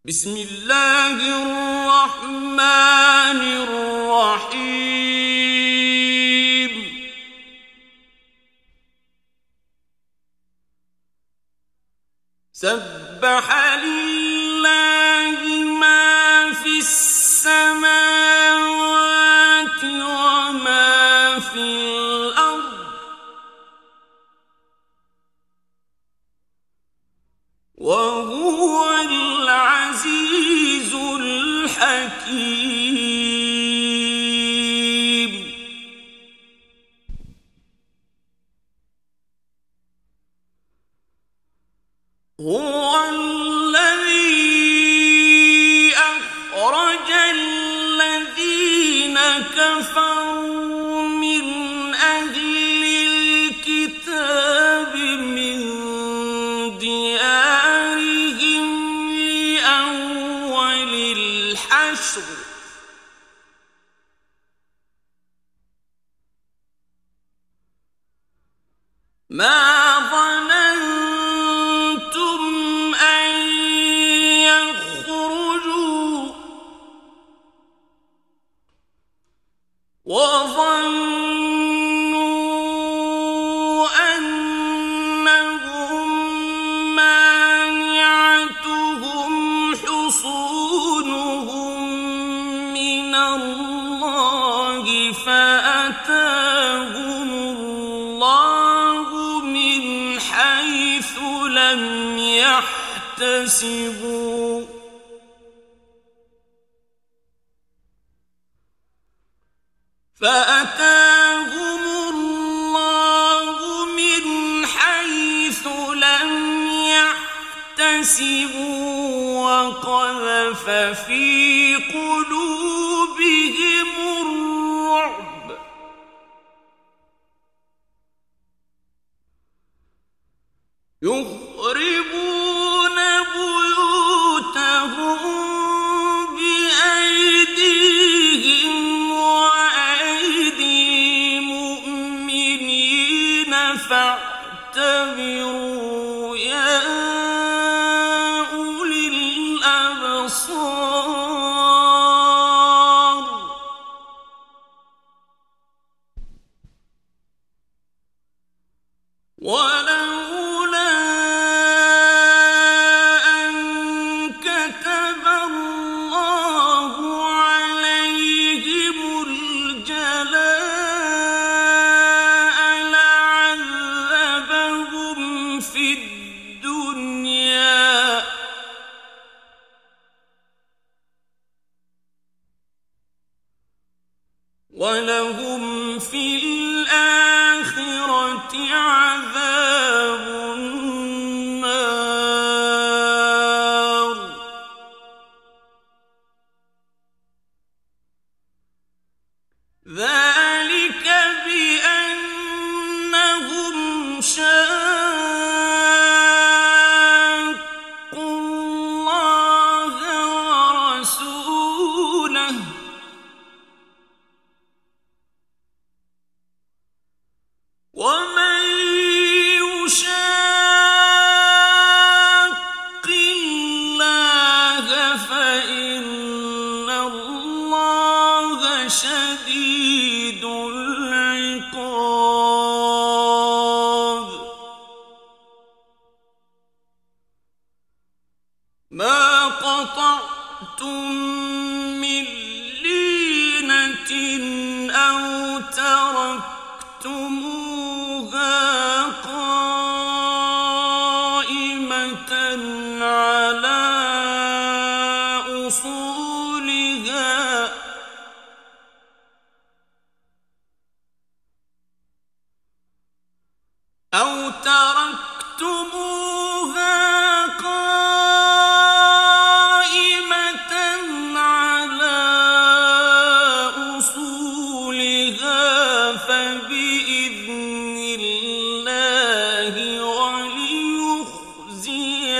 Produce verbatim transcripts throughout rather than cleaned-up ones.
بسم الله الرحمن الرحيم سبح لله ما في السماوات وما في الأرض وهو العزيز الحكيم هو الذي أخرج الذين كفروا من أهل الكتاب من ديارهم لأول الحشر ما ظننتم أن يخرجوا وظنوا أنهم مانعتهم حصونهم من الله فأتاهم الله من حيث لم يحتسبوا فأتاهم الله من حيث لم يحتسبوا وقذف في قلوبهم الرعب يخربون بيوتهم بأيديهم وأيدي المؤمنين فاعتبروا يا أولي الأبصار ولولا أن كتب الله عليهم الجلاء لعذبهم في الدنيا ولهم في الآخرة عذاب النار ذلك بأنهم شاقوا الله ورسوله ومن يشاق الله فإن الله شديد العقاب ما قطعتم من لينة أو تركتموها قائمة على أصولها أو تركتموها قائمة على أصولها فبإذن الله وليخزي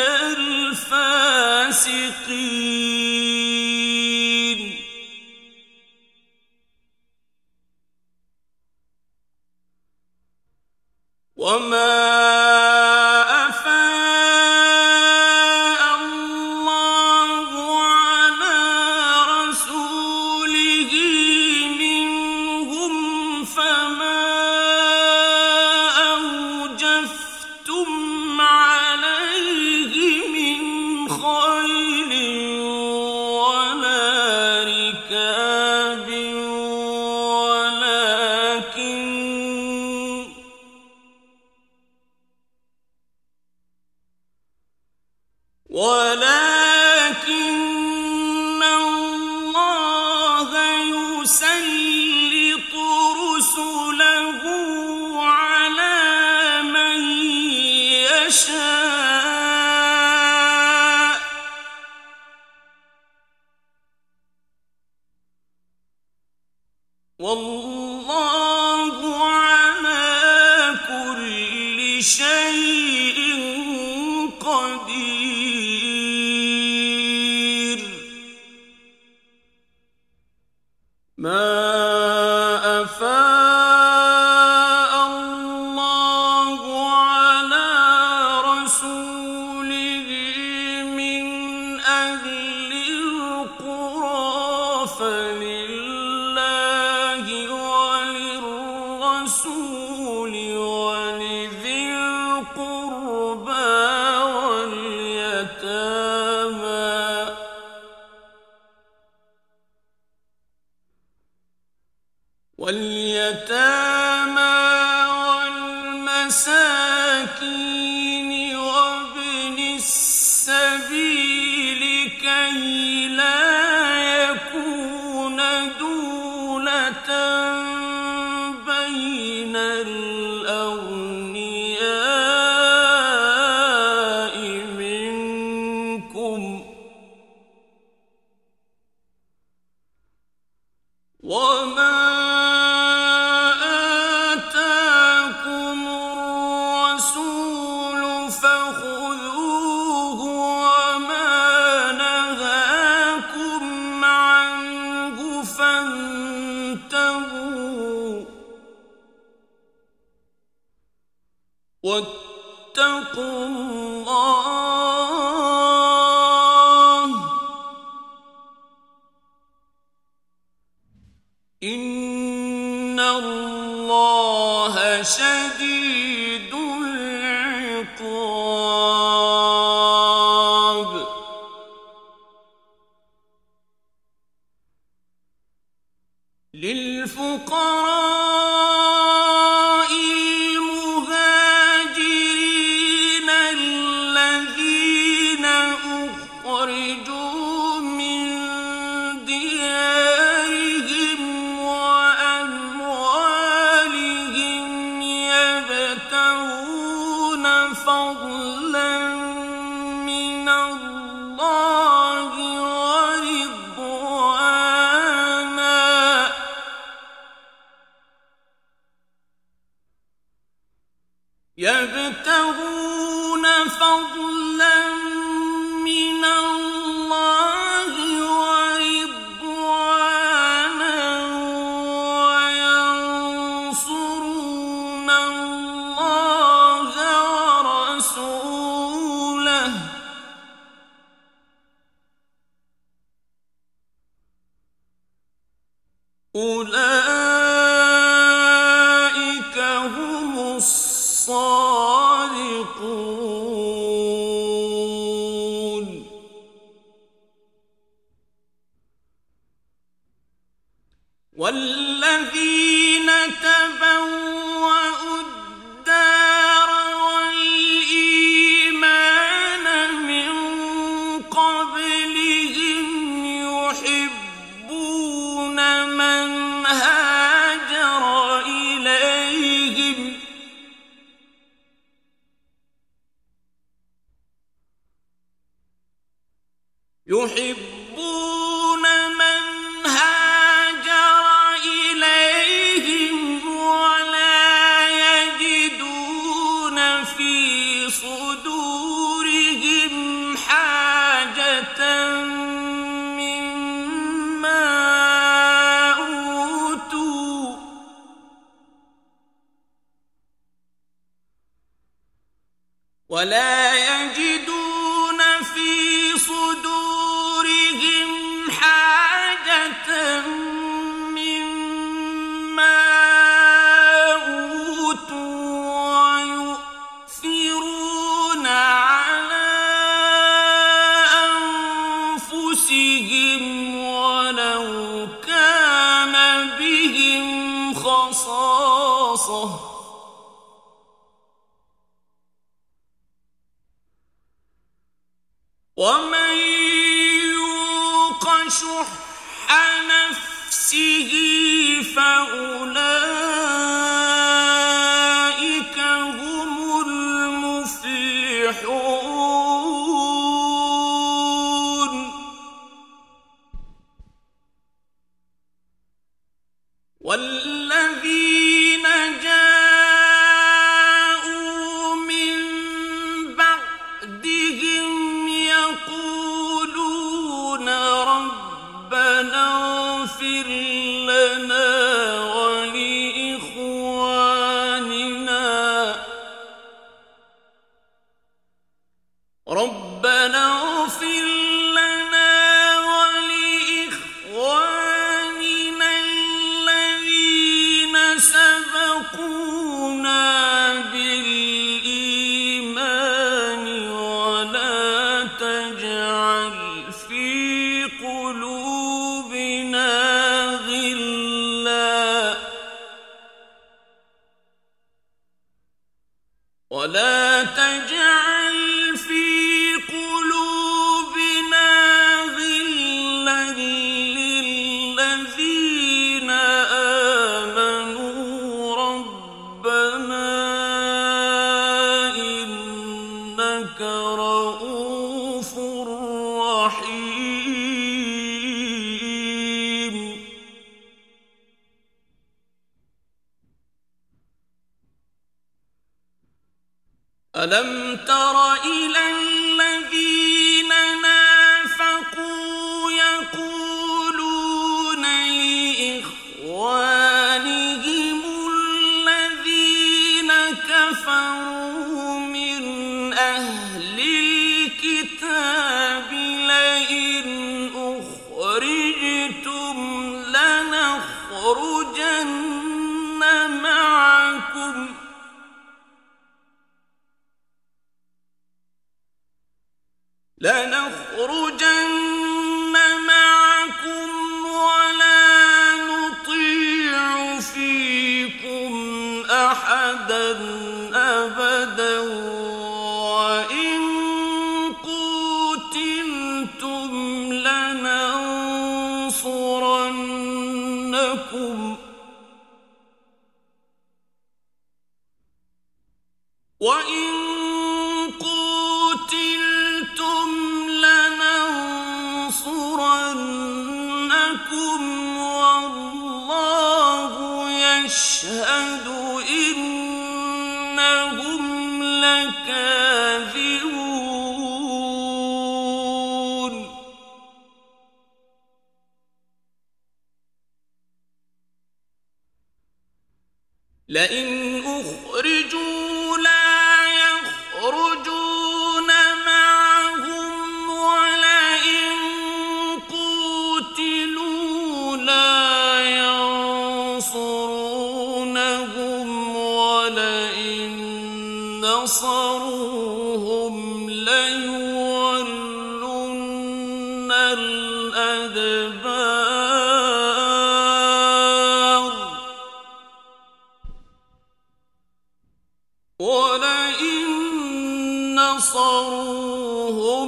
الفاسقين وما أفاء الله خيل ولا ركاب ولكن ولكن الله يسلط رسله على من يشاء والله على كل شيء قدير. ما أفاء الله على رسوله من أهل القرى فلله وللرسول ولذي القربى واليتامى واليتامى والمساكين وابن السبيل كي لا يكون دولة بين الأغنياء منكم وما آتاكم الرسول فخذوه وما نهاكم عنه فانتهوا واتقوا الله إن الله شديد العقاب. للفقراء المهاجرين الذين أخرجوا من ديارهم وأموالهم يبتغون فضلا من الله ورضوانا يبتغون فضلا من الله ورضوانا وينصرون الله ورسوله أولئك هم الصادقون. والذين تبوأوا الدار والإيمان من قبلهم يحبون من هاجر إليهم يحبون من هاجر إليهم ولا يجدون في صدورهم حاجة مما أوتوا ولا يجدون في صدورهم حاجة مما أوتوا ويؤثرون على أنفسهم ولو كان بهم خصاصة ومن يوق شح نفسه فأولئك هم المفلحون والذين جاءوا من بعدهم يقولون ربنا اغفر لنا ولإخواننا ربنا اغفر لنا ولإخواننا الذين سبقونا بالإيمان ولا تجعل في قلوبنا غلا ولا تجعل في قلوبنا غلا للذين آمنوا ربنا إنك رؤوف رحيم ألم تر إلى الذين نافقوا يقولون لإخوانهم الذين كفروا من أهل الكتاب لئن أخرجتم لنخرجن معكم لنخرجن معكم ولا نطيع فيكم أحدا أبدا وإن قوتلتم لننصرنكم وإن قوتلتم لننصرنكم والله يشهد إنهم لكاذبون لئن أخرجوا لا يخرجون معهم ولئن قوتلوا لا ينصرونهم ولئن نصروهم ليولن الأدبار ولئن نصروهم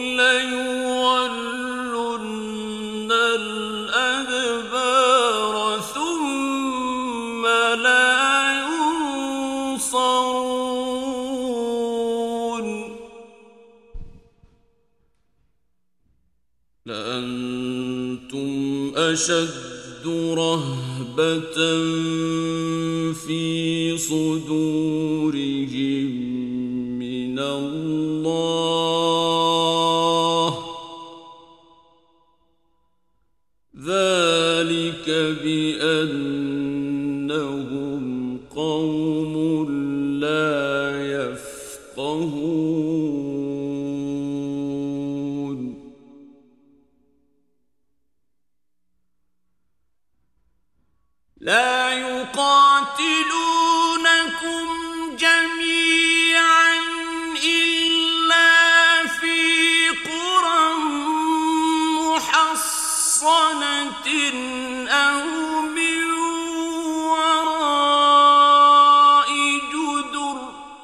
ليولن الأدبار ثم لا ينصرون لأنتم أشد رهبة في صدورهم من الله ذلك بأنهم قوم لا يفقهون لا يقاتلونكم جميعا إلا في قرى أو من وراء جدر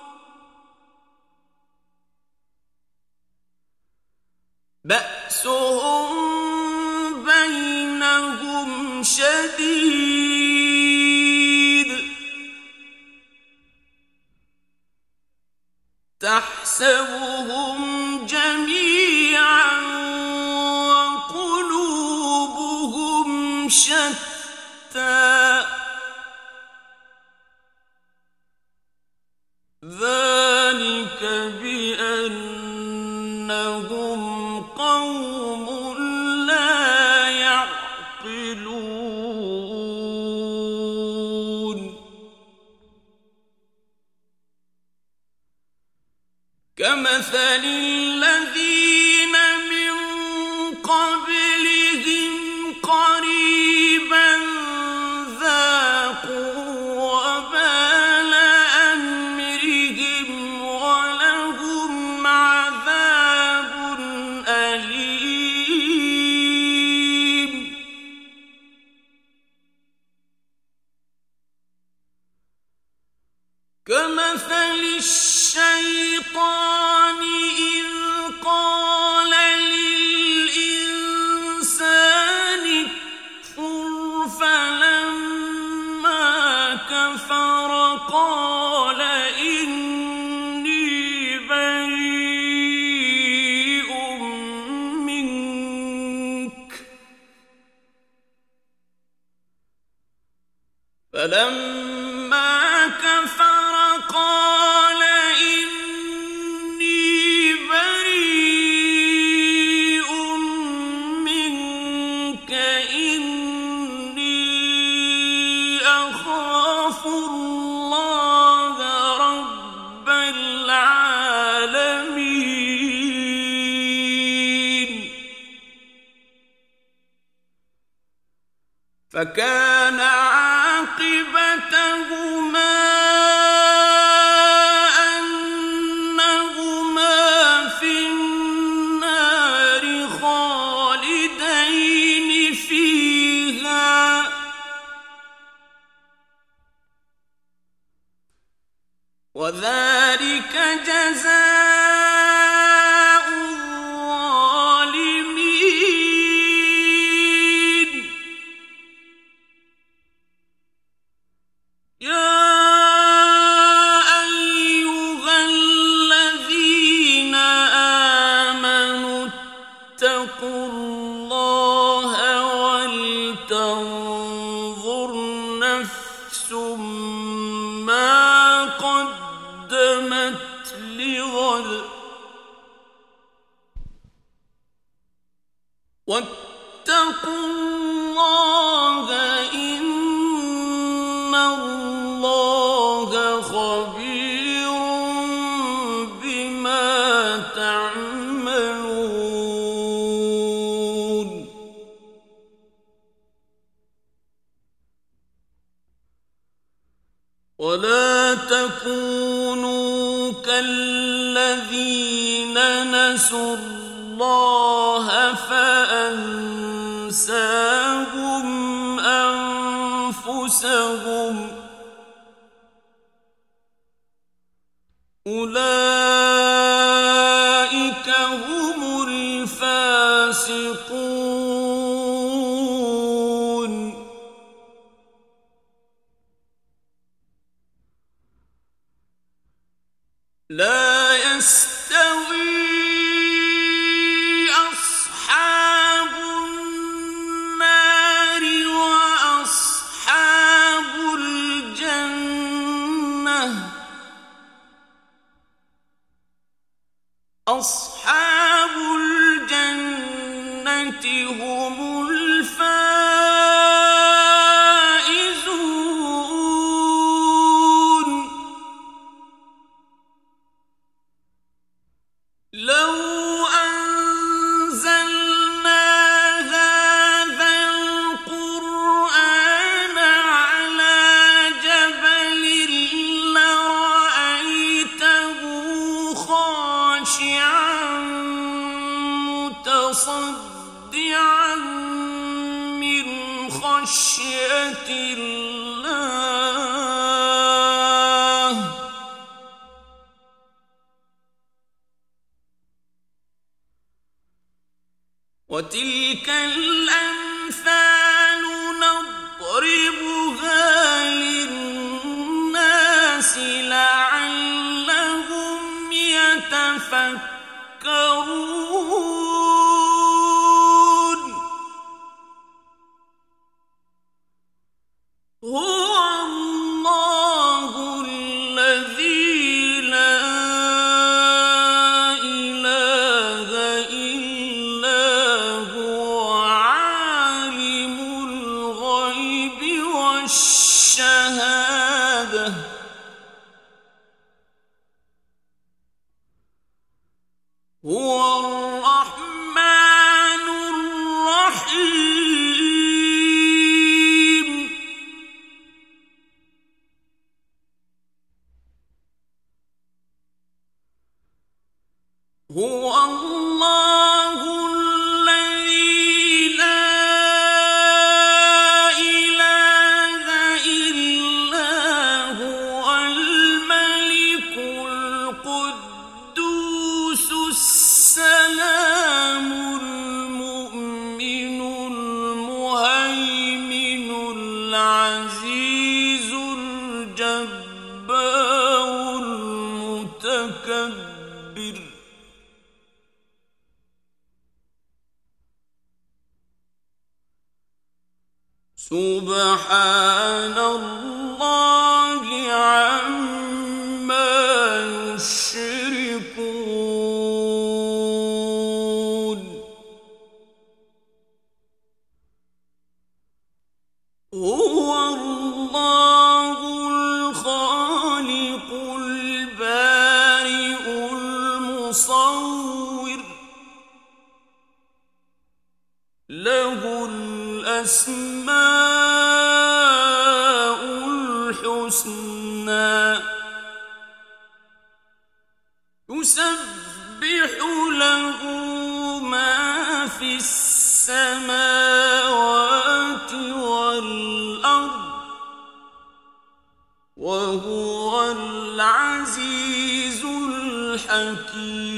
بأسهم بينهم شديد تحسبهم جميعا وقلوبهم شتى ذلك بأنهم قوم لا يعقلون كمثل الذين من قبلهم قريبا ذاقوا وبال أمرهم ولهم عذاب أليم كمثل الشيطان إذ قال للإنسان اكفر فلما كفر قال إني بريء منك فلما كفر قال إني بريء منك إني أخاف الله رب العالمين فكان عاقبتهما وذلك جزاء الظالمين يا أيها الذين آمنوا اتقوا الله ولتنظر نفس ما قدمت لغد واتقوا الله إن الله خبير بما تعملون ولا تكونوا كالذين نسوا الله فأنساهم أنفسهم أولئك هم الفاسقون لا يستوي أصحاب النار وأصحاب الجنة أصحاب الجنة هم الفائزون لو أنزلنا هذا القرآن على جبل لرأيته خاشعا متصدعا من خشية الله وتلك الأمثال نضربها للناس لعلهم يتفكرون هو الله الذي لا إله إلا هو عالم الغيب والشهادة هو الرحمن الرحيم هو الله الذي لا إله إلا هو الملك القدوس السلام المؤمن المهيمن العزيز الجبار المتكبر سبحان الله عما يشركون هو الله الخالق البارئ المصور له الأسماء الحسنى يسبح له ما في السماوات والأرض وهو العزيز الحكيم